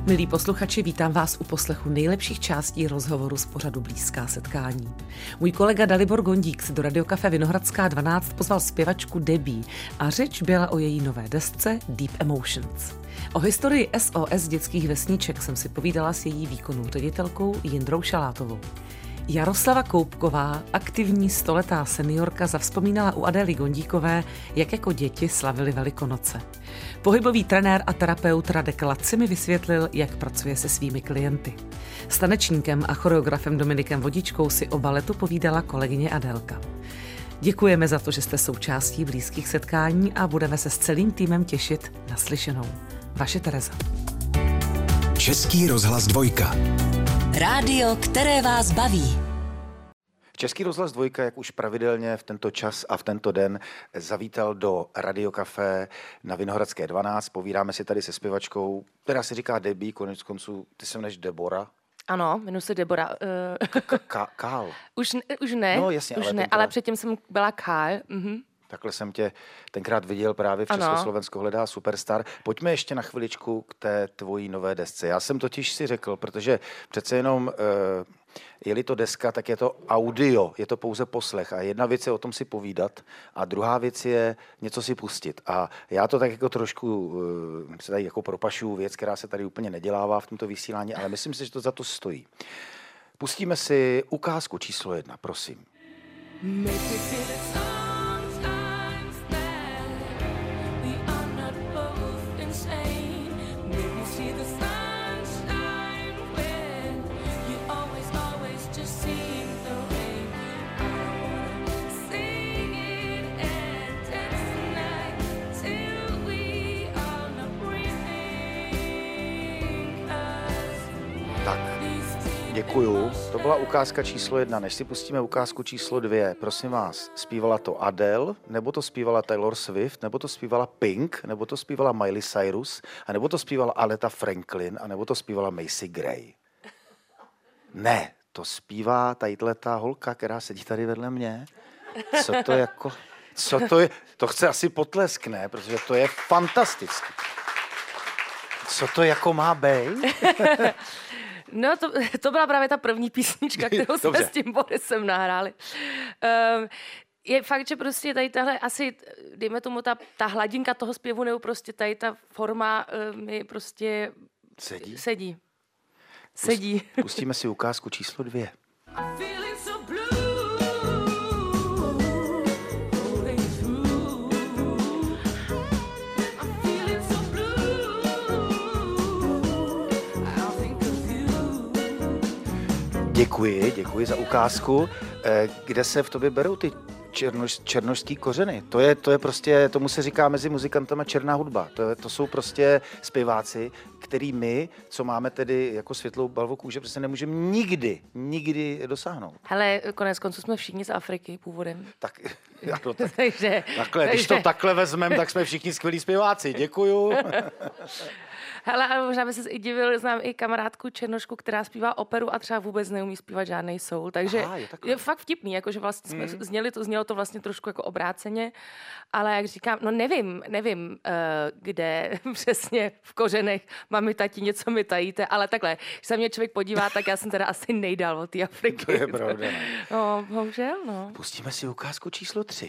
Milí posluchači, vítám vás u poslechu nejlepších částí rozhovoru z pořadu Blízká setkání. Můj kolega Dalibor Gondík si do Radiokafe Vinohradská 12 pozval zpěvačku Debbie a řeč byla o její nové desce Deep Emotions. O historii SOS dětských vesniček jsem si povídala s její výkonnou ředitelkou Jindrou Šalátovou. Jaroslava Koupková, aktivní stoletá seniorka, zavzpomínala u Adély Gondíkové, jak jako děti slavili Velikonoce. Pohybový trenér a terapeut Radek Laci mi vysvětlil, jak pracuje se svými klienty. S tanečníkem a choreografem Dominikem Vodičkou si o baletu povídala kolegyně Adélka. Děkujeme za to, že jste součástí Blízkých setkání a budeme se s celým týmem těšit na slyšenou. Vaše Tereza. Český rozhlas 2. Rádio, které vás baví. Český rozhlas 2, jak už pravidelně v tento čas a v tento den, zavítal do Radiokafe na Vinohradské 12. Povídáme si tady se zpěvačkou, která se říká Debbie, konec konců, ty se jmenuješ Debora. Ano, jmenuji se Debora. Kál. Už ne, No jasně, už ne, ale předtím jsem byla Kál. Takhle jsem tě tenkrát viděl právě v Československo hledá superstar. Pojďme ještě na chviličku k té tvojí nové desce. Já jsem totiž si řekl, protože přece jenom je-li to deska, tak je to audio, je to pouze poslech. A jedna věc je o tom si povídat a druhá věc je něco si pustit. A já to tak jako trošku se tady jako propašuju, věc, která se tady úplně nedělává v tomto vysílání, ale myslím si, že to za to stojí. Pustíme si ukázku číslo 1, prosím. Děkuju. To byla ukázka číslo 1. Než si pustíme ukázku číslo 2, prosím vás, zpívala to Adele, nebo to zpívala Taylor Swift, nebo to zpívala Pink, nebo to zpívala Miley Cyrus, a nebo to zpívala Aretha Franklin, a nebo to zpívala Macy Gray. Ne, to zpívá tadyhleta holka, která sedí tady vedle mě. Co to je? To chce asi potlesk, ne? Protože to je fantastické. Co to jako má být? No, to byla právě ta první písnička, kterou jsme s tím Borisem nahráli. Je fakt, že prostě tady tahle asi, dejme tomu, ta hladinka toho zpěvu, nebo prostě tady ta forma mi prostě sedí. Pustíme si ukázku číslo 2. Děkuji za ukázku. Kde se v tobě berou ty černošský kořeny? To je prostě, tomu se říká mezi muzikantama černá hudba. To jsou prostě zpěváci, který my, co máme tedy jako světlou barvu kůže, prostě nemůžeme nikdy dosáhnout. Hele, konec konců jsme všichni z Afriky původem. Takhle, když to takhle vezmeme, tak jsme všichni skvělí zpěváci. Děkuju. Hele, ale možná by se i divil, znám i kamarádku černošku, která zpívá operu a třeba vůbec neumí zpívat žádnej soul. Takže je fakt vtipný, jakože vlastně jsme znělo to vlastně trošku jako obráceně, ale jak říkám, no nevím, kde přesně v kořenech mami, tati, něco mi tajíte, ale takhle, když se mě člověk podívá, tak já jsem teda asi nejdál od té Afriky. To je pravda. No, bohužel, no. Pustíme si ukázku číslo 3.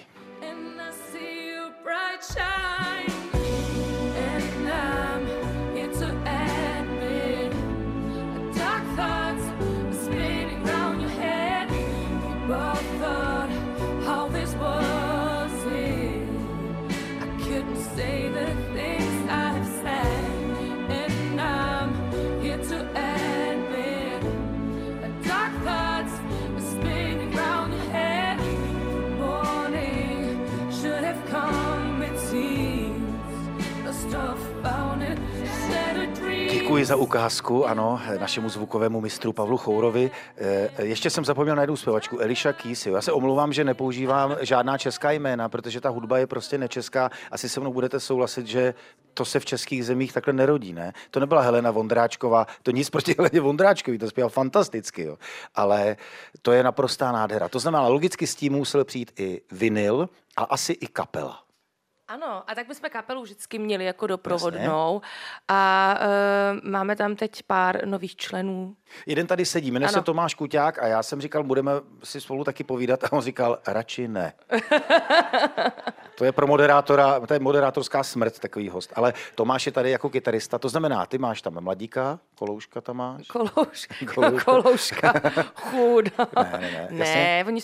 Děkuji za ukázku, ano, našemu zvukovému mistru Pavlu Chourovi. Ještě jsem zapomněl na jednu zpěvačku, Alicia Keys. Já se omlouvám, že nepoužívám žádná česká jména, protože ta hudba je prostě nečeská. Asi se mnou budete souhlasit, že to se v českých zemích takhle nerodí, ne? To nebyla Helena Vondráčková, to nic proti Heleně Vondráčkový, to zpíval fantasticky, jo. Ale to je naprostá nádhera. To znamená, logicky s tím musel přijít i vinyl a asi i kapela. Ano, a tak bychom kapelu vždycky měli jako doprovodnou. Jasně. A máme tam teď pár nových členů. Jeden tady sedí, jmenuje se Tomáš Kuťák a já jsem říkal, budeme si spolu taky povídat a on říkal, radši ne. To je pro moderátora, to je moderátorská smrt, takový host. Ale Tomáš je tady jako kytarista, to znamená, ty máš tam mladíka, Kolouška tam máš. Kolouška. Chuda. Ne, oni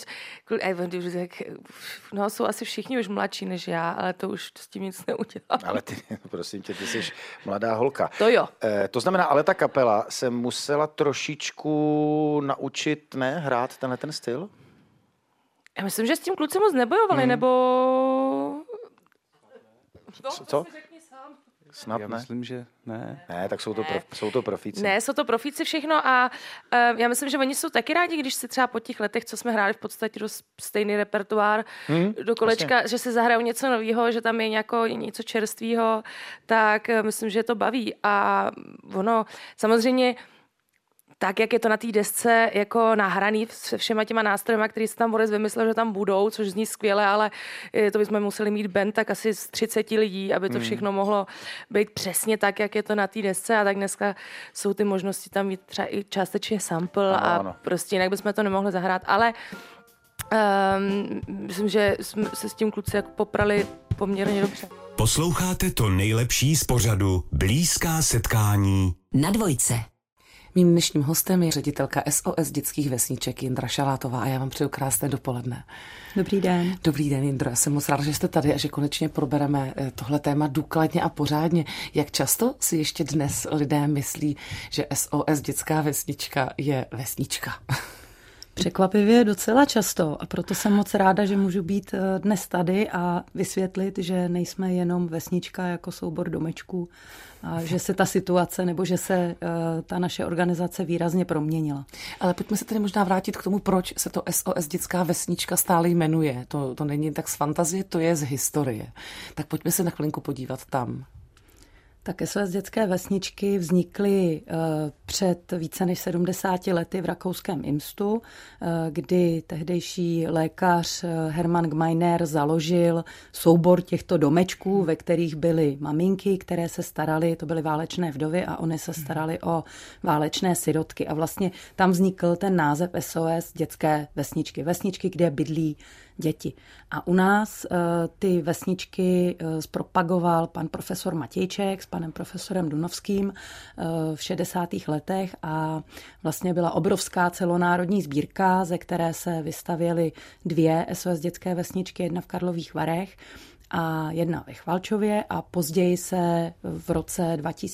jsou asi všichni už mladší než já, ale to už s tím nic neudělám. Ale ty, prosím tě, ty jsi mladá holka. To jo. To znamená, ale ta kapela se musela trošičku naučit, hrát ten styl? Já myslím, že s tím kluci moc nebojovali, nebo... Co? Snad já myslím, že ne. Ne, tak jsou to profíci. Ne, jsou to profíci všechno a já myslím, že oni jsou taky rádi, když si třeba po těch letech, co jsme hráli v podstatě do stejný repertoár do kolečka, vlastně. Že si zahrajou něco nového, že tam je něco čerstvého, tak myslím, že to baví. A ono samozřejmě tak, jak je to na té desce jako nahraný se všema těma nástrojema, který se tam Boris vymyslel, že tam budou, což zní skvěle, ale to bychom museli mít band tak asi z 30 lidí, aby to všechno mohlo být přesně tak, jak je to na té desce a tak dneska jsou ty možnosti tam mít třeba i částečně sample a prostě jinak bychom to nemohli zahrát, ale myslím, že jsme se s tím kluci jako poprali poměrně dobře. Posloucháte to nejlepší z pořadu Blízká setkání na Dvojce. Mým dnešním hostem je ředitelka SOS dětských vesniček Jindra Šalátová a já vám přeju krásné dopoledne. Dobrý den. Dobrý den, Jindro. Já jsem moc ráda, že jste tady a že konečně probereme tohle téma důkladně a pořádně. Jak často si ještě dnes lidé myslí, že SOS dětská vesnička je vesnička? Překvapivě docela často a proto jsem moc ráda, že můžu být dnes tady a vysvětlit, že nejsme jenom vesnička jako soubor domečků, a že se ta situace nebo že se ta naše organizace výrazně proměnila. Ale pojďme se tedy možná vrátit k tomu, proč se to SOS dětská vesnička stále jmenuje. To není tak z fantazie, to je z historie. Tak pojďme se na chvilinku podívat tam. Tak SOS dětské vesničky vznikly před více než 70 lety v rakouském Imstu, kdy tehdejší lékař Hermann Gmeiner založil soubor těchto domečků, ve kterých byly maminky, které se staraly, to byly válečné vdovy a oni se starali o válečné sirotky. A vlastně tam vznikl ten název SOS dětské vesničky. Vesničky, kde bydlí děti. A u nás ty vesničky zpropagoval pan profesor Matějček s panem profesorem Dunovským v 60. letech a vlastně byla obrovská celonárodní sbírka, ze které se vystavěly 2 SOS dětské vesničky, jedna v Karlových Varech a jedna ve Chvalčově a později se v roce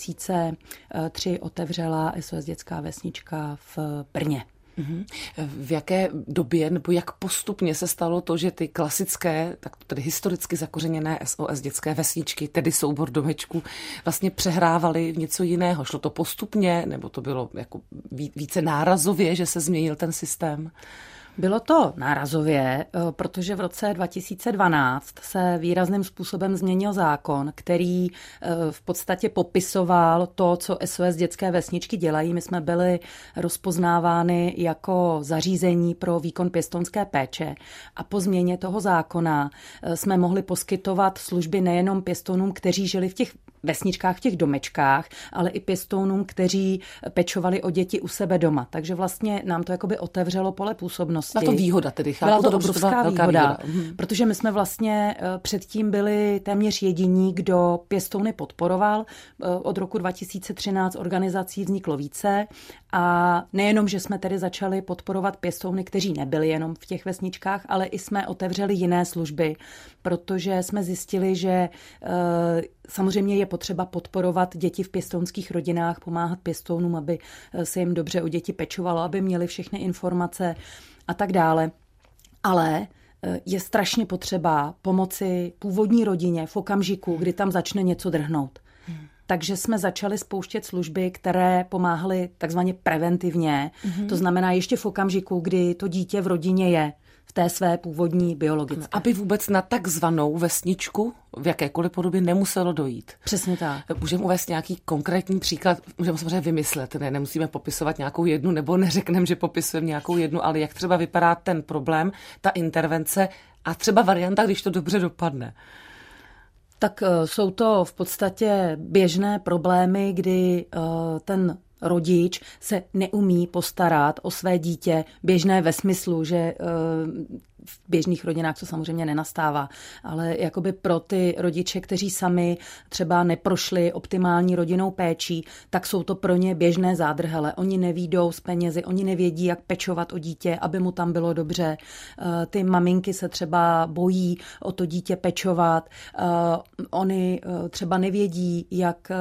2003 otevřela SOS dětská vesnička v Brně. V jaké době nebo jak postupně se stalo to, že ty klasické, tak tedy historicky zakořeněné SOS dětské vesničky, tedy soubor domečků, vlastně přehrávaly v něco jiného? Šlo to postupně nebo to bylo jako více nárazově, že se změnil ten systém? Bylo to nárazově, protože v roce 2012 se výrazným způsobem změnil zákon, který v podstatě popisoval to, co SOS dětské vesničky dělají. My jsme byli rozpoznávány jako zařízení pro výkon pěstounské péče a po změně toho zákona jsme mohli poskytovat služby nejenom pěstounům, kteří žili v těch vesničkách, v těch domečkách, ale i pěstounům, kteří pečovali o děti u sebe doma. Takže vlastně nám to jakoby otevřelo pole působnosti. A to výhoda tedy. Byla to obrovská výhoda, protože my jsme vlastně předtím byli téměř jediní, kdo pěstouny podporoval. Od roku 2013 organizací vzniklo více a nejenom, že jsme tedy začali podporovat pěstouny, kteří nebyli jenom v těch vesničkách, ale i jsme otevřeli jiné služby, protože jsme zjistili, že samozřejmě je potřeba podporovat děti v pěstounských rodinách, pomáhat pěstounům, aby se jim dobře o děti pečovalo, aby měli všechny informace a tak dále. Ale je strašně potřeba pomoci původní rodině v okamžiku, kdy tam začne něco drhnout. Takže jsme začali spouštět služby, které pomáhaly takzvaně preventivně. To znamená ještě v okamžiku, kdy to dítě v rodině je v té své původní biologické. Aby vůbec na takzvanou vesničku v jakékoliv podobě nemuselo dojít. Přesně tak. Můžeme uvést nějaký konkrétní příklad, můžeme samozřejmě vymyslet, nemusíme popisovat nějakou jednu, nebo neřekneme, že popisujeme nějakou jednu, ale jak třeba vypadá ten problém, ta intervence a třeba varianta, když to dobře dopadne. Tak jsou to v podstatě běžné problémy, kdy ten rodič se neumí postarat o své dítě, běžné ve smyslu, že v běžných rodinách to samozřejmě nenastává, ale jakoby pro ty rodiče, kteří sami třeba neprošli optimální rodinnou péčí, tak jsou to pro ně běžné zádrhele. Oni nevídou z penězi, oni nevědí, jak pečovat o dítě, aby mu tam bylo dobře. Ty maminky se třeba bojí o to dítě pečovat. Oni třeba nevědí, jak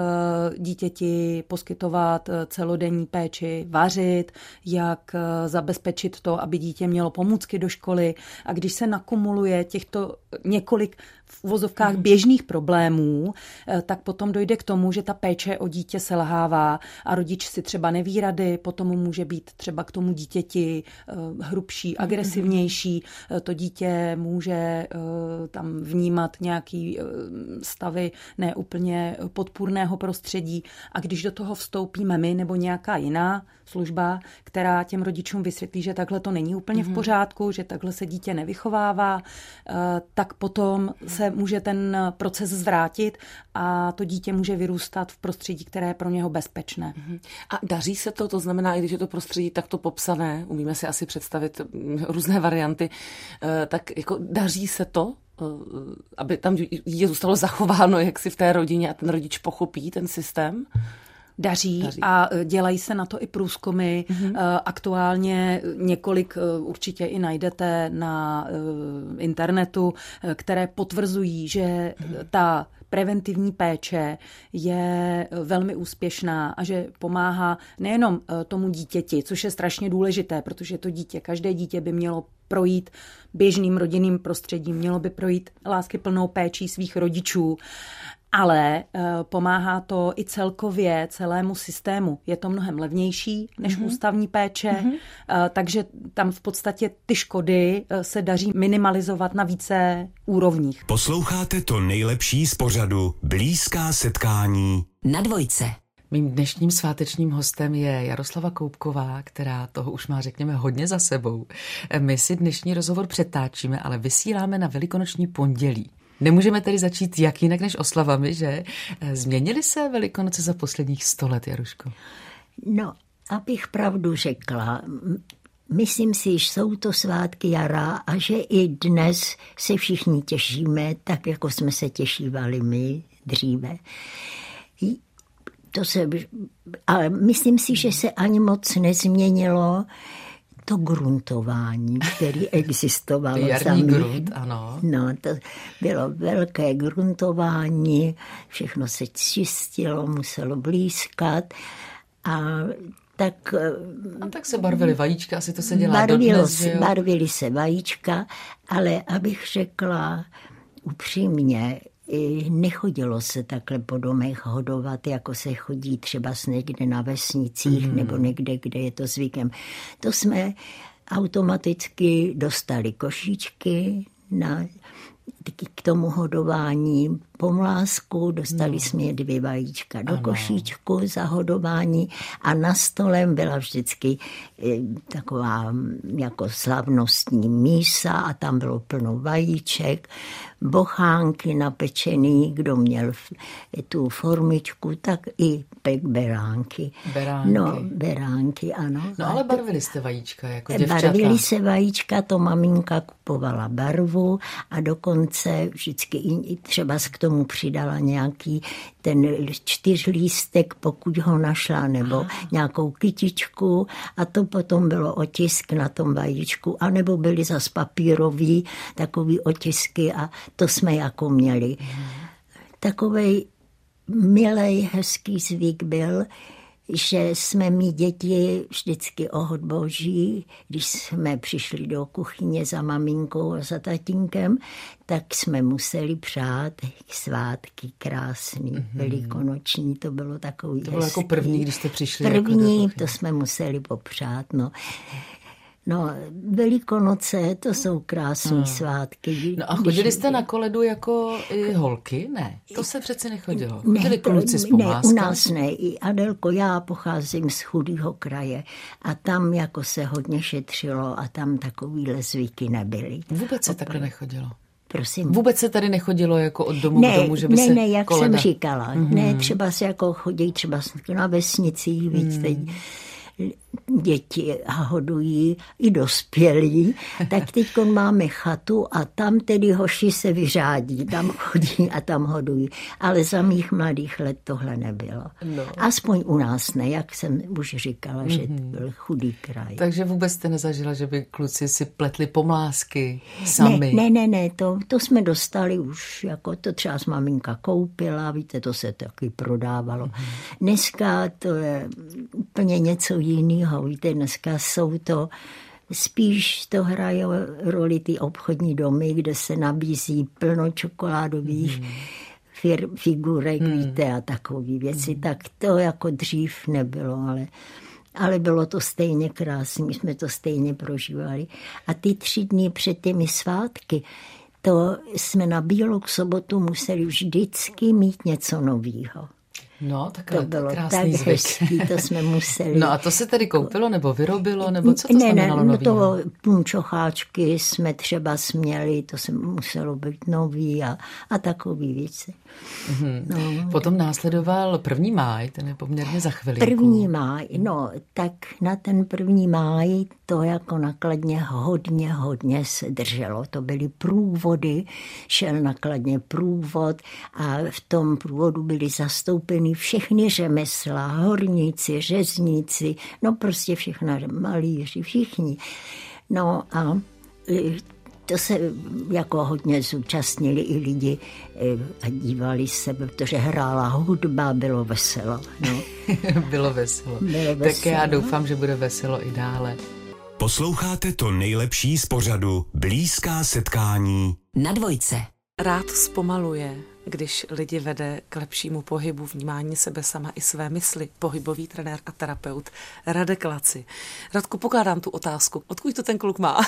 dítěti poskytovat celodenní péči, vařit, jak zabezpečit to, aby dítě mělo pomůcky do školy. A když se nakumuluje těchto několik v uvozovkách běžných problémů, tak potom dojde k tomu, že ta péče o dítě selhává a rodič si třeba neví rady, potom může být třeba k tomu dítěti hrubší, agresivnější, to dítě může tam vnímat nějaký stavy neúplně podpůrného prostředí a když do toho vstoupíme my nebo nějaká jiná služba, která těm rodičům vysvětlí, že takhle to není úplně v pořádku, že takhle se dítě nevychovává, tak potom se může ten proces zvrátit a to dítě může vyrůstat v prostředí, které je pro něho bezpečné. A daří se to? To znamená, i když je to prostředí takto popsané, umíme si asi představit různé varianty, tak jako daří se to, aby tam dítě zůstalo zachováno jaksi v té rodině a ten rodič pochopí ten systém? Daří a dělají se na to i průzkumy. Aktuálně několik určitě i najdete na internetu, které potvrzují, že ta preventivní péče je velmi úspěšná a že pomáhá nejenom tomu dítěti, což je strašně důležité, protože to dítě, každé dítě by mělo projít běžným rodinným prostředím, mělo by projít láskyplnou péčí svých rodičů, ale pomáhá to i celkově celému systému. Je to mnohem levnější než ústavní péče, takže tam v podstatě ty škody se daří minimalizovat na více úrovních. Posloucháte to nejlepší z pořadu Blízká setkání Na Dvojce. Mým dnešním svátečním hostem je Jaroslava Koubková, která toho už má, řekněme, hodně za sebou. My si dnešní rozhovor přetáčíme, ale vysíláme na Velikonoční pondělí. Nemůžeme tedy začít jak jinak než oslavami, že? Změnily se Velikonoce za posledních 100 let, Jaruško? No, abych pravdu řekla, myslím si, že jsou to svátky jara a že i dnes se všichni těšíme, tak jako jsme se těšívali my dříve. Ale myslím si, že se ani moc nezměnilo to gruntování, které existovalo. Jarní grunt, ano. No, to bylo velké gruntování, všechno se čistilo, muselo blízkat a tak se barvily vajíčka, asi to se dělá dodnes, že jo? Barvily se vajíčka, ale abych řekla upřímně, nechodilo se takhle po domech hodovat, jako se chodí třeba někde na vesnicích nebo někde, kde je to zvykem. To jsme automaticky dostali košíčky k tomu hodování, pomlásku, dostali jsme 2 vajíčka do košíčku za hodování a na stole byla vždycky taková jako slavnostní mísa a tam bylo plno vajíček, bochánky napečený, kdo měl tu formičku, tak i beránky. Beránky, ano. No ale barvili jste vajíčka jako děvčata. Barvili se vajíčka, to maminka kupovala barvu a dokonce vždycky i třeba k tomu přidala nějaký ten 4lístek, pokud ho našla, nebo nějakou kytičku a to potom bylo otisk na tom vajíčku, anebo byly zas papírový takový otisky a to jsme jako měli. Takovej milej, hezký zvyk byl, že jsme my děti vždycky o hod boží, když jsme přišli do kuchyně za maminkou a za tatínkem, tak jsme museli přát svátky krásný, velikonoční, to bylo takový To bylo hezký. Jako první, když jste přišli? První, jako to jsme museli popřát, no. No, Velikonoce, to jsou krásné svátky. No a chodili jste na koledu jako i holky? Ne, to se přece nechodilo. Chodili kluci s pomláskou? Ne, u nás ne. I Adelko, já pocházím z chudého kraje a tam jako se hodně šetřilo a tam takovýhle zvyky nebyly. Vůbec se takhle nechodilo? Prosím. Vůbec se tady nechodilo jako od domu k domu, že by se jak koleda... jsem říkala. Ne, třeba se jako chodí třeba na vesnicích, víc teď děti hodují i dospělí, tak teď máme chatu a tam tedy hoši se vyřádí, tam chodí a tam hodují. Ale za mých mladých let tohle nebylo. No. Aspoň u nás ne, jak jsem už říkala, že to byl chudý kraj. Takže vůbec jste nezažila, že by kluci si pletli pomlásky sami? Ne, to jsme dostali už, jako to třeba maminka koupila, víte, to se taky prodávalo. Dneska to je úplně něco jiného, víte, dneska jsou to, spíš to hraje roli ty obchodní domy, kde se nabízí plno čokoládových figurek, víte, a takové věci, tak to jako dřív nebylo, ale bylo to stejně krásné, my jsme to stejně prožívali. A ty 3 dny před těmi svátky, to jsme na Bílou sobotu museli vždycky mít něco nového. No, tak to bylo krásný tak zvyk. hezký, to jsme museli. No a to se tedy koupilo, nebo vyrobilo, nebo co to znamenalo novýho? To punčocháčky jsme třeba směli, to se muselo být nový a takový věci. No. Potom následoval 1. máj, ten je poměrně za chvilinku. 1. máj, no, tak na ten 1. máj to jako nakladně hodně se drželo. To byly průvody, šel nakladně průvod a v tom průvodu byly zastoupeny všechny řemesla, horníci, řezníci, no prostě všechna malíři, všichni. No a to se jako hodně zúčastnili i lidi a dívali se, protože hrála hudba, bylo veselo. No. Bylo veselo. Tak já doufám, že bude veselo i dále. Posloucháte to nejlepší z pořadu Blízká setkání Na Dvojce. Rád zpomaluje, když lidi vede k lepšímu pohybu, vnímání sebe sama i své mysli. Pohybový trenér a terapeut Radek Laci. Radku, pokládám tu otázku. Odkud to ten kluk má?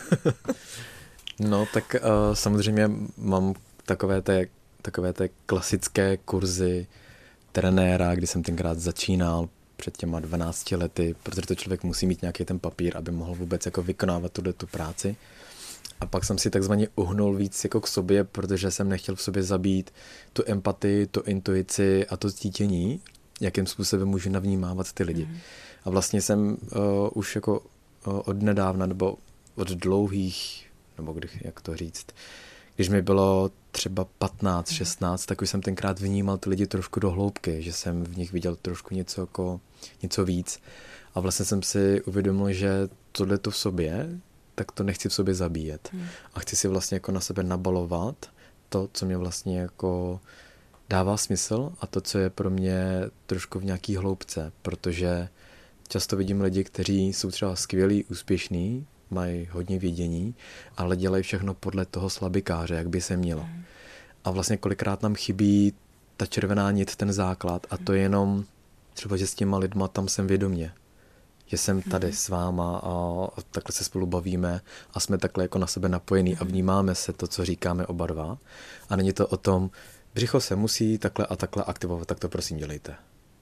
No, tak samozřejmě mám takové té klasické kurzy trenéra, kdy jsem tenkrát začínal před těma 12 lety, protože to člověk musí mít nějaký ten papír, aby mohl vůbec jako vykonávat tu práci. A pak jsem si takzvaně uhnul víc jako k sobě, protože jsem nechtěl v sobě zabít tu empatii, tu intuici a to cítění, jakým způsobem můžu navnímávat ty lidi. A vlastně jsem už jako od nedávna, nebo od dlouhých, nebo jak to říct, když mi bylo třeba 15, 16, tak už jsem tenkrát vnímal ty lidi trošku do hloubky, že jsem v nich viděl trošku něco víc. A vlastně jsem si uvědomil, že tohleto v sobě, tak to nechci v sobě zabíjet. A chci si vlastně jako na sebe nabalovat to, co mě vlastně jako dává smysl a to, co je pro mě trošku v nějaký hloubce, protože často vidím lidi, kteří jsou třeba skvělí, úspěšní, mají hodně vědění, ale dělají všechno podle toho slabikáře, jak by se mělo. A vlastně kolikrát nám chybí ta červená nit, ten základ a to je jenom třeba, že s těma lidma tam jsem vědomě. Že jsem tady s váma a takhle se spolu bavíme a jsme takhle jako na sebe napojení a vnímáme se to, co říkáme oba dva. A není to o tom, břicho se musí takhle a takhle aktivovat, tak to prosím dělejte.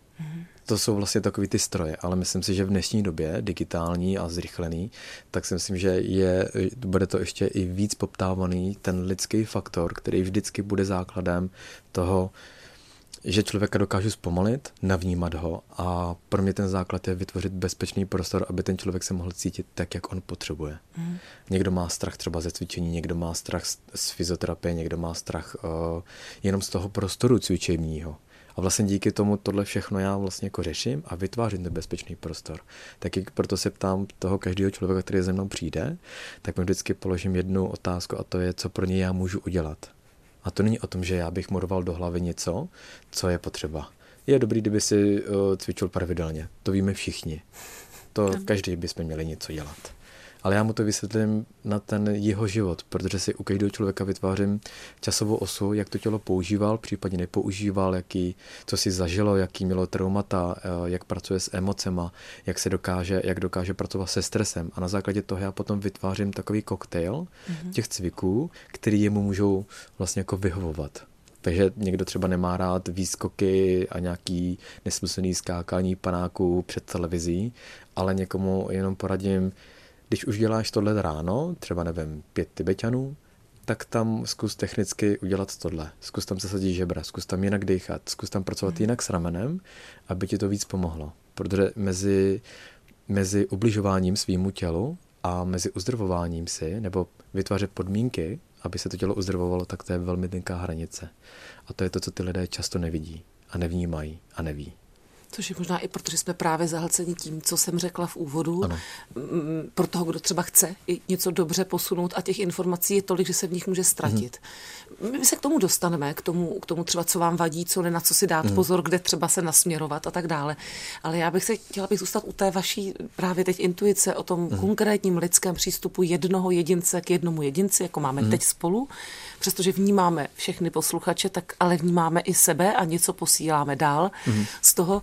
To jsou vlastně takový ty stroje, ale myslím si, že v dnešní době, digitální a zrychlený, tak si myslím, že bude to ještě i víc poptávaný ten lidský faktor, který vždycky bude základem toho, že člověka dokážu zpomalit, navnímat ho a pro mě ten základ je vytvořit bezpečný prostor, aby ten člověk se mohl cítit tak, jak on potřebuje. Někdo má strach třeba ze cvičení, někdo má strach z fyzioterapie, někdo má strach jenom z toho prostoru cvičebního. A vlastně díky tomu tohle všechno já vlastně jako řeším a vytvářím ten bezpečný prostor. Taky proto se ptám toho každého člověka, který ze mnou přijde, tak mu vždycky položím jednu otázku a to je, co pro něj já můžu udělat. A to není o tom, že já bych mu dal do hlavy něco, co je potřeba. Je dobrý, kdyby si cvičil pravidelně. To víme všichni. To každý bychom měli něco dělat. Ale já mu to vysvětlím na ten jeho život, protože si u každého člověka vytvářím časovou osu, jak to tělo používal, případně nepoužíval, co si zažilo, jaký mělo traumata, jak pracuje s emocema, jak dokáže pracovat se stresem. A na základě toho já potom vytvářím takový koktejl těch cviků, který jemu můžou vlastně jako vyhovovat. Takže někdo třeba nemá rád výskoky a nějaký nesmyslný skákání panáků před televizí, ale někomu jenom poradím, když už děláš tohle ráno, třeba nevím, 5 Tibeťanů, tak tam zkus technicky udělat tohle. Zkus tam zasadit žebra, zkus tam jinak dýchat, zkus tam pracovat jinak s ramenem, aby ti to víc pomohlo. Protože mezi ubližováním svýmu tělu a mezi uzdravováním si, nebo vytvářet podmínky, aby se to tělo uzdravovalo, tak to je velmi tenká hranice. A to je to, co ty lidé často nevidí a nevnímají a neví. Což je možná i protože jsme právě zahlceni tím, co jsem řekla v úvodu. Ano. Pro toho, kdo třeba chce něco dobře posunout a těch informací je tolik, že se v nich může ztratit. My se k tomu dostaneme, k tomu třeba, co vám vadí, co ne, na co si dát pozor, kde třeba se nasměrovat a tak dále. Ale já bych chtěla zůstat u té vaší právě teď intuice o tom konkrétním lidském přístupu jednoho jedince k jednomu jedinci, jako máme teď spolu. Přestože vnímáme všechny posluchače, tak ale vnímáme i sebe a něco posíláme dál. Z toho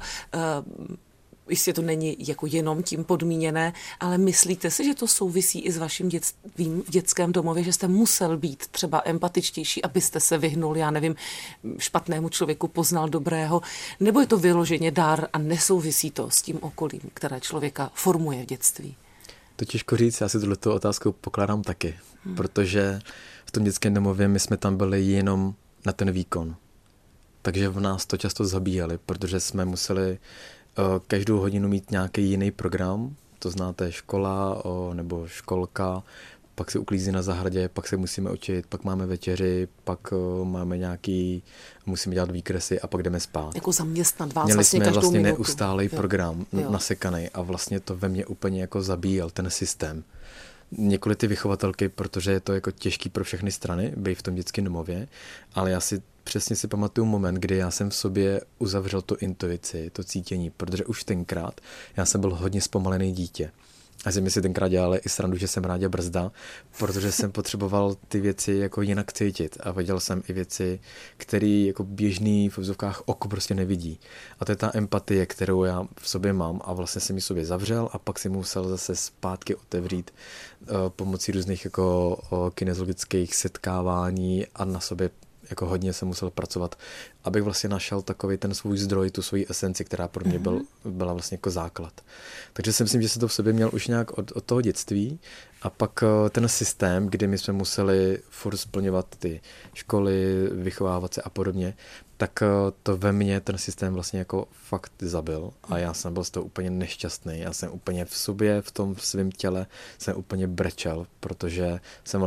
jistě to není jako jenom tím podmíněné, ale myslíte si, že to souvisí i s vaším dětstvím v dětském domově, že jste musel být třeba empatičtější, abyste se vyhnul, já nevím, špatnému člověku, poznal dobrého, nebo je to vyloženě dar a nesouvisí to s tím okolím, které člověka formuje v dětství? To těžko říct, já si tuto otázku pokládám taky, protože v tom dětském domově my jsme tam byli jenom na ten výkon. Takže v nás to často zabíjeli, protože jsme museli každou hodinu mít nějaký jiný program, to znáte škola nebo školka, pak se uklízí na zahradě, pak se musíme učit, pak máme večeři, pak máme musíme dělat výkresy a pak jdeme spát. Jako zaměstnat vás Měli vlastně jsme každou vlastně minutu. neustálej program nasekaný a vlastně to ve mně úplně jako zabíjel ten systém. Několik ty vychovatelky, protože je to jako těžký pro všechny strany, být v tom dětském domově, ale já si přesně pamatuju moment, kdy já jsem v sobě uzavřel tu intuici, to cítění, protože už tenkrát já jsem byl hodně zpomalený dítě. A mi si tenkrát dělali i srandu, že jsem Ráďa Brzda, protože jsem potřeboval ty věci jako jinak cítit a viděl jsem i věci, které jako běžný v vozovkách oko prostě nevidí. A to je ta empatie, kterou já v sobě mám a vlastně jsem ji sobě zavřel a pak si musel zase zpátky otevřít pomocí různých jako kinezologických setkávání a na sobě jako hodně jsem musel pracovat, abych vlastně našel takový ten svůj zdroj, tu svoji esenci, která pro mě byla vlastně jako základ. Takže si myslím, že se to v sobě měl už nějak od toho dětství a pak ten systém, kdy my jsme museli furt splňovat ty školy, vychovávat se a podobně, tak to ve mně ten systém vlastně jako fakt zabil a já jsem byl z toho úplně nešťastný. Já jsem úplně v sobě, v tom svém těle jsem úplně brečel, protože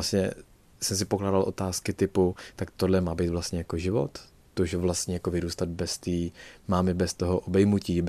jsem si pokládal otázky typu, tak tohle má být vlastně jako život, to, že vlastně jako vyrůstat bez té mámy, bez toho obejmutí,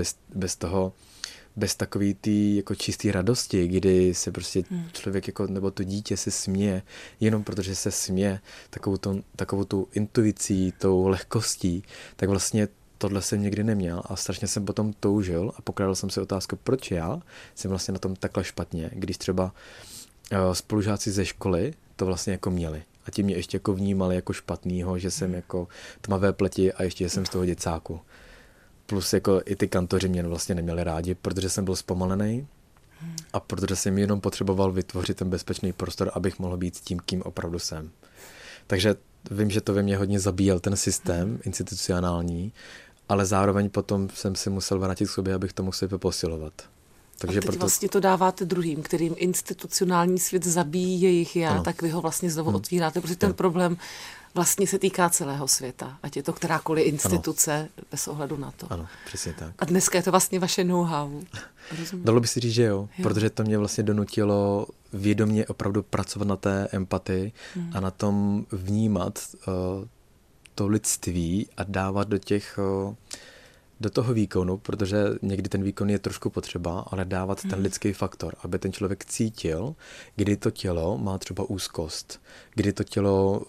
bez takový té jako čisté radosti, kdy se prostě člověk jako, nebo to dítě se směje, jenom protože se směje takovou tu intuicí, tou lehkostí, tak vlastně tohle jsem nikdy neměl a strašně jsem potom toužil a pokládal jsem si otázku, proč já jsem vlastně na tom takhle špatně, když třeba spolužáci ze školy to vlastně jako měli. A ti mě ještě jako vnímali jako špatnýho, že jsem jako tmavé pleti a ještě jsem z toho děcáku. Plus jako i ty kantoři mě vlastně neměli rádi, protože jsem byl zpomalený a protože jsem jenom potřeboval vytvořit ten bezpečný prostor, abych mohl být tím, kým opravdu jsem. Takže vím, že to ve mně hodně zabíjel ten systém institucionální, ale zároveň potom jsem si musel vrátit k sobě, abych to mohl posilovat. Takže a teď vlastně to dáváte druhým, kterým institucionální svět zabíjí jejich já, tak vy ho vlastně znovu otvíráte, protože ten problém vlastně se týká celého světa, ať je to kterákoliv instituce, bez ohledu na to. Ano, přesně tak. A dneska je to vlastně vaše know-how. Dalo by si říct, že jo, protože to mě vlastně donutilo vědomě opravdu pracovat na té empatii a na tom vnímat to lidství a dávat do toho výkonu, protože někdy ten výkon je trošku potřeba, ale dávat ten lidský faktor, aby ten člověk cítil, kdy to tělo má třeba úzkost, kdy to tělo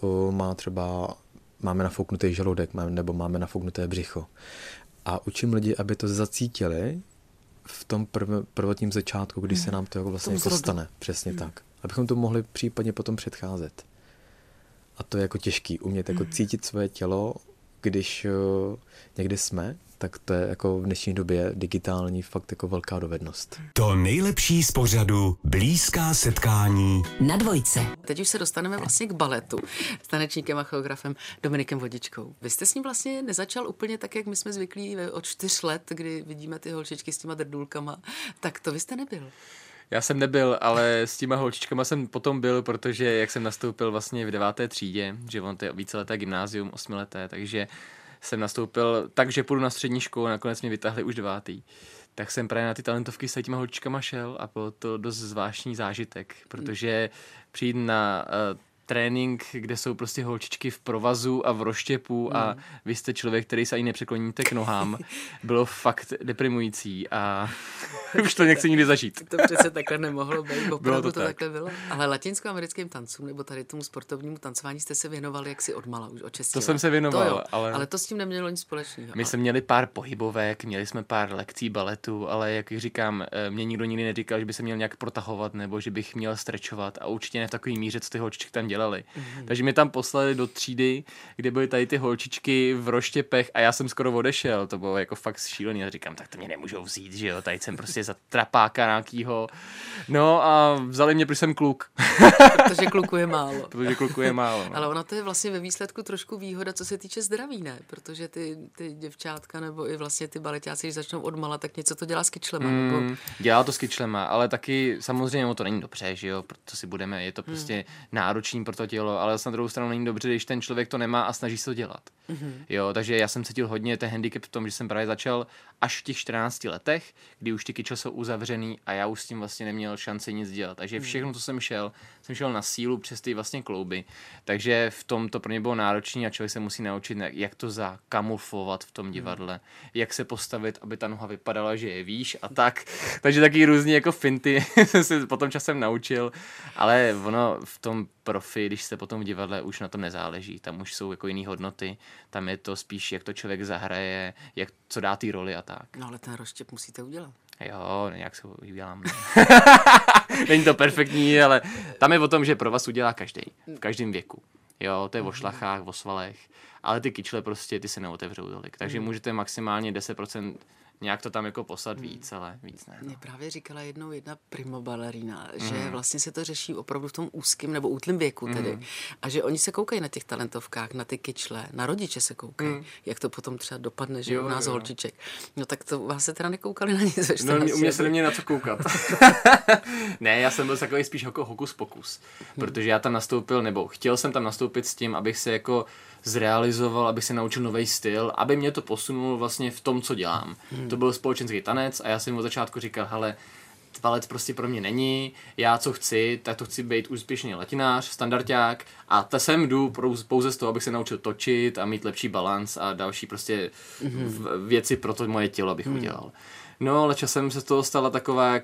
máme nafouknutý žaludek, nebo máme nafouknuté břicho. A učím lidi, aby to zacítili v tom prvotním začátku, když se nám to jako vlastně jako stane. Přesně tak. Abychom to mohli případně potom předcházet. A to je jako těžký, umět jako cítit svoje tělo, když někde jsme, tak to je jako v dnešní době digitální fakt jako velká dovednost. To nejlepší z pořadu Blízká setkání na Dvojce. Teď už se dostaneme vlastně k baletu s tanečníkem a choreografem Dominikem Vodičkou. Vy jste s ním vlastně nezačal úplně tak, jak my jsme zvyklí od 4 let, kdy vidíme ty holčičky s těma drdůlkama. Tak to vy jste nebyl. Já jsem nebyl, ale s těma holčičkama jsem potom byl, protože jak jsem nastoupil vlastně v 9. třídě, že on to je víceleté gymnázium, 8leté, takže jsem nastoupil tak, že půjdu na střední školu, nakonec mě vytáhli už 9. Tak jsem právě na ty talentovky s těma holčičkama šel a byl to dost zvláštní zážitek, protože přijít na trénink, kde jsou prostě holčičky v provazu a v roštěpu a vy jste člověk, který se ani nepřekloníte k nohám, bylo fakt deprimující a už to nechci nikdy zažít. To přece takhle nemohlo být, opravdu to takhle bylo. Ale latinskoamerickým tancům nebo tady tomu sportovnímu tancování jste se věnovali jaksi odmala, už od 6 let. To jsem se věnoval, ale to s tím nemělo nic společného. My jsme měli pár pohybovek, měli jsme pár lekcí baletu, ale jak říkám, mě nikdo nikdy neříkal, že by se měl nějak protahovat nebo že bych měl strečovat a určitě ne v takový míře, co ty holčičky tam dělali. Takže mě tam poslali do třídy, kde byly tady ty holčičky v roštěpech a já jsem skoro odešel. To bylo jako fakt šílený. A říkám, tak to mě nemůžou vzít, že jo, tady jsem prostě za trapáka nějakýho. No a vzali mě, protože jsem kluk. Protože kluku je málo. Protože kluku je málo. No. Ale ono to je vlastně ve výsledku trošku výhoda, co se týče zdraví, ne? Protože ty děvčátka nebo i vlastně ty baleťáci, když začnou odmala, tak něco to dělá s kyčlema. Nebo... Dělá to s kyčlema, ale taky samozřejmě to není dobře, že jo, proto si budeme, je to prostě náročný pro to tělo, ale na druhou stranu není dobře, když ten člověk to nemá a snaží se to dělat. Jo, takže já jsem cítil hodně ten handicap v tom, že jsem právě začal až v těch 14 letech, kdy už ty kyčle jsou uzavřený a já už s tím vlastně neměl šanci nic dělat. Takže všechno, co jsem šel na sílu přes ty vlastně klouby. Takže v tom to pro mě bylo náročné a člověk se musí naučit, jak to zakamuflovat v tom divadle, jak se postavit, aby ta noha vypadala, že je výš a tak. Takže taky různý jako finty jsem se potom časem naučil, ale ono v tom profi, když se potom v divadle už na tom nezáleží, tam už jsou jako jiný hodnoty, tam je to spíš, jak to člověk zahraje, co dá té roli a tak. No ale ten rozštěp musíte udělat. Jo, nějak se ho udělám. Není to perfektní, ale tam je o tom, že pro vás udělá každý, v každém věku. Jo, to je o šlachách, o svalech, ale ty kyčle prostě, ty se neotevřou tolik. Takže můžete maximálně 10% nějak to tam jako poslat víc, ale víc ne. Mě právě říkala jednou jedna primo balerína, že vlastně se to řeší opravdu v tom úzkém nebo útlém věku tedy. A že oni se koukají na těch talentovkách, na ty kyčle, na rodiče se koukají, jak to potom třeba dopadne, že u nás holčiček. No tak to vás se teda nekoukali na nic. No u mě se neměli na co koukat. Ne, já jsem byl takový spíš jako hokus pokus, protože já tam nastoupil, nebo chtěl jsem tam nastoupit s tím, abych se jako zrealizoval, abych se naučil nový styl, aby mě to posunulo vlastně v tom, co dělám. To byl společenský tanec a já jsem od začátku říkal, hele, balet prostě pro mě není, já co chci, tak to chci být úspěšný latinář, standardák a sem jdu pouze z toho, abych se naučil točit a mít lepší balans a další prostě věci pro to moje tělo, abych udělal. No, ale časem se z toho stala taková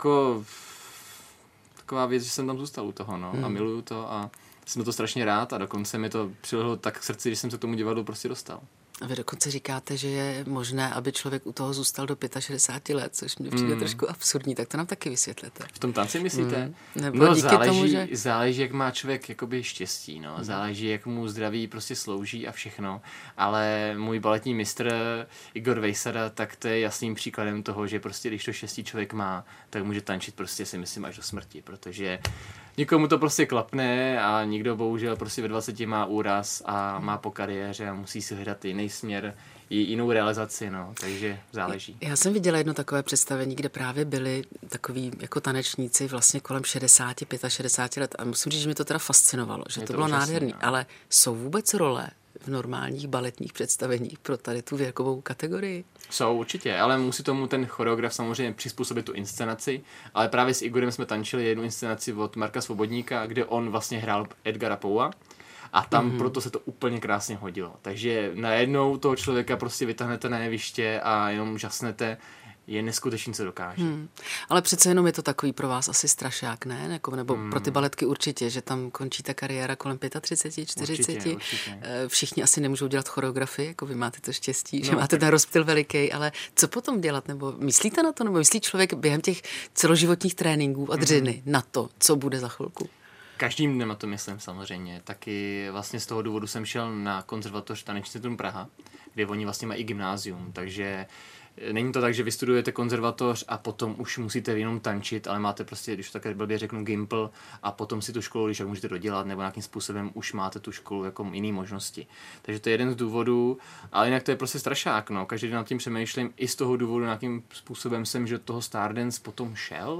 věc, že jsem tam zůstal u toho, no, a miluju to a jsem to strašně rád a dokonce mi to přilehlo tak k srdci, když jsem se k tomu divadlu prostě dostal. A vy dokonce říkáte, že je možné, aby člověk u toho zůstal do 65 let, což mě přijde trošku absurdní, tak to nám taky vysvětlete. V tom tanci myslíte? Nebo záleží, jak má člověk jakoby štěstí, no. Záleží, jak mu zdraví prostě slouží a všechno. Ale můj baletní mistr Igor Vejsada, tak to je jasným příkladem toho, že prostě když to štěstí člověk má, tak může tančit prostě si myslím až do smrti, protože nikomu to prostě klapne a nikdo bohužel prostě ve 20 má úraz a má po kariéře a musí si hledat jiný směr, jinou realizaci, no, takže záleží. Já jsem viděla jedno takové představení, kde právě byli takoví jako tanečníci vlastně kolem 60, 65 let a musím říct, že mi to teda fascinovalo, že to bylo nádherný, no. Ale jsou vůbec role v normálních baletních představeních pro tady tu věkovou kategorii? Jsou určitě, ale musí tomu ten choreograf samozřejmě přizpůsobit tu inscenaci, ale právě s Igorem jsme tančili jednu inscenaci od Marka Svobodníka, kde on vlastně hrál Edgara Poua a tam proto se to úplně krásně hodilo. Takže najednou toho člověka prostě vytáhnete na jeviště a jenom žasnete, je neskutečný, co dokáže. Ale přece jenom je to takový pro vás asi strašák, ne? Nebo pro ty baletky určitě, že tam končí ta kariéra kolem 35, 40. Určitě. Všichni asi nemůžou dělat choreografii, jako vy máte to štěstí, že máte ten rozptyl veliký, ale co potom dělat? Nebo myslíte na to? Nebo myslí člověk během těch celoživotních tréninků a dřiny na to, co bude za chvilku? Každým dnem na to myslím samozřejmě. Taky vlastně z toho důvodu jsem šel na konzervatoř Tanečního centrum Praha, kde oni vlastně mají i gymnázium, takže není to tak, že vystudujete konzervatoř a potom už musíte jenom tančit, ale máte prostě, když to také blbě řeknu, gimpl a potom si tu školu, když jak můžete dodělat, nebo nějakým způsobem už máte tu školu jako jiný možnosti. Takže to je jeden z důvodů, ale jinak to je prostě strašák, no. Každý den nad tím přemýšlím, i z toho důvodu nějakým způsobem jsem, že do toho Stardance potom šel,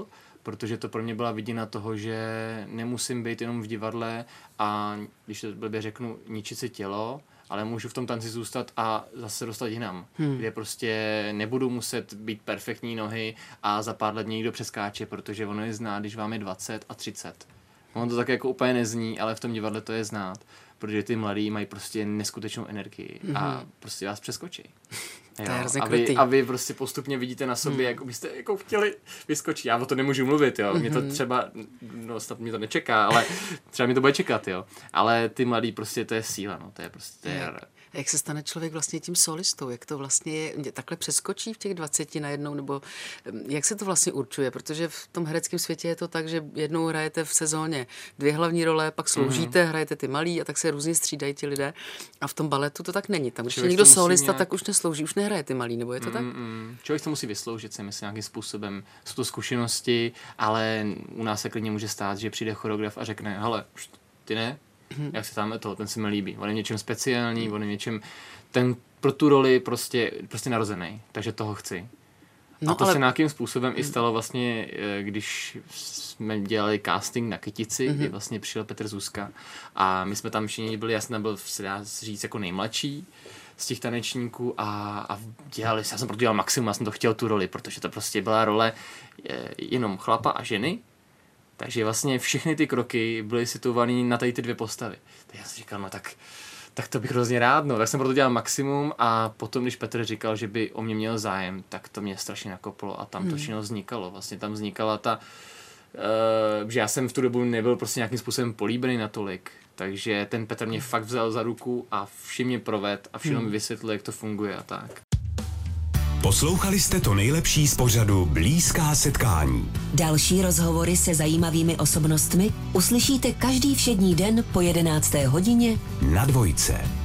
protože to pro mě byla vidina toho, že nemusím být jenom v divadle a, když to blbě řeknu, ničit si tělo, ale můžu v tom tanci zůstat a zase dostat jinam, kde prostě nebudu muset být perfektní nohy a za pár let někdo přeskáče, protože ono je znát, když vám je 20 a 30. Ono to tak jako úplně nezní, ale v tom divadle to je znát, protože ty mladí mají prostě neskutečnou energii a prostě vás přeskočí. A vy prostě postupně vidíte na sobě, jako byste jako chtěli vyskočit. Já o to nemůžu mluvit, jo. Mě to třeba, snad mě to nečeká, ale třeba mě to bude čekat, jo. Ale ty mladí prostě to je síla, no. To je prostě... Jak se stane člověk vlastně tím solistou? Jak to vlastně je, takhle přeskočí v těch 20 najednou? Nebo jak se to vlastně určuje? Protože v tom hereckém světě je to tak, že jednou hrajete v sezóně 2 hlavní role, pak sloužíte, hrajete ty malý a tak se různě střídají ti lidé. A v tom baletu to tak není. Tam když je někdo solista, tak už neslouží, už nehraje ty malý, nebo je to tak? Člověk to musí vysloužit, si myslím, nějakým způsobem. Jsou to zkušenosti, ale u nás se klidně může stát, že přijde choreograf a řekne: hele, ty ne? Jak se tam ten se mi líbí. On je něčem speciální, on je něčem, ten pro tu roli prostě narozený, takže toho chci. No, a to se nějakým způsobem i stalo vlastně, když jsme dělali casting na Kytici, kdy vlastně přišel Petr Zůzka a my jsme tam všichni byli, já jsem tam byl, se dá říct, jako nejmladší z těch tanečníků a já jsem proto dělal maximum, já jsem to chtěl tu roli, protože to prostě byla role jenom chlapa a ženy. Takže vlastně všechny ty kroky byly situované na tady ty 2 postavy. Tak já si říkal, no tak to bych hrozně rád, no. Tak jsem proto dělal maximum a potom, když Petr říkal, že by o mě měl zájem, tak to mě strašně nakoplo a tam to všechno vznikalo. Vlastně tam vznikala ta, že já jsem v tu dobu nebyl prostě nějakým způsobem políbený natolik, takže ten Petr mě fakt vzal za ruku a všim mě proved a všechno mi vysvětlil, jak to funguje a tak. Poslouchali jste to nejlepší z pořadu Blízká setkání. Další rozhovory se zajímavými osobnostmi uslyšíte každý všední den po 11. hodině na Dvojce.